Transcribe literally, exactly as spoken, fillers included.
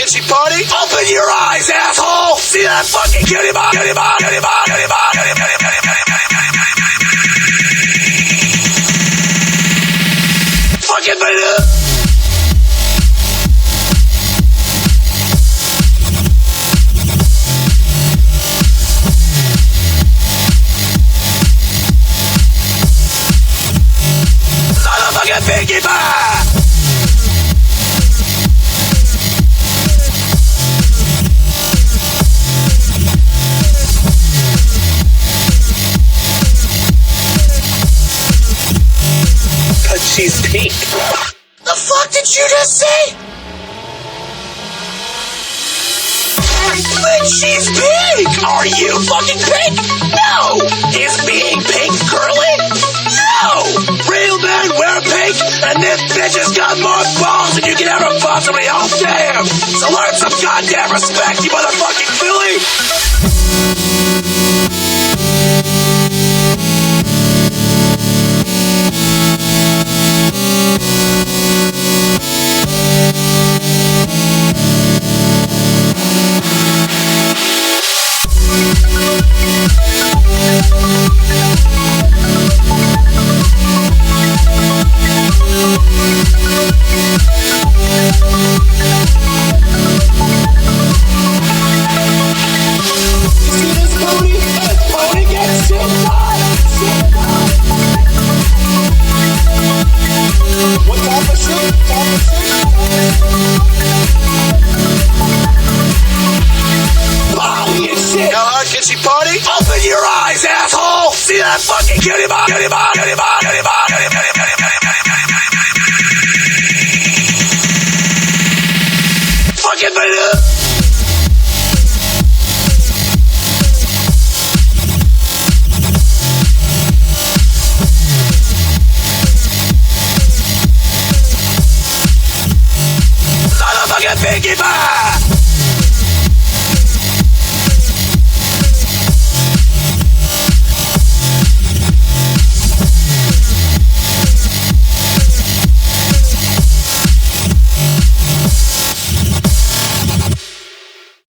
she party? Open your eyes, asshole! See that fucking cutie bot? Cutie bot? Cutie bot? Cutie bot? Cutie bot? Cutie bot? Cutie bot? Fucking beat it! Pinkie Pie! But she's pink. The fuck did you just say? But she's pink! Are you fucking pink? No! Is being pink curly? No! Real men wear pink, and this bitch has got more balls than you can ever possibly hope to have! So learn some goddamn respect, you motherfucking Philly! Can she party? Open your eyes, asshole! See that fucking cutie bot? Cutie bot? Cutie bot? Cutie bot? Cutie bot? Cutie bot? Fucking beat it! Son of a fucking Pinkie Pie!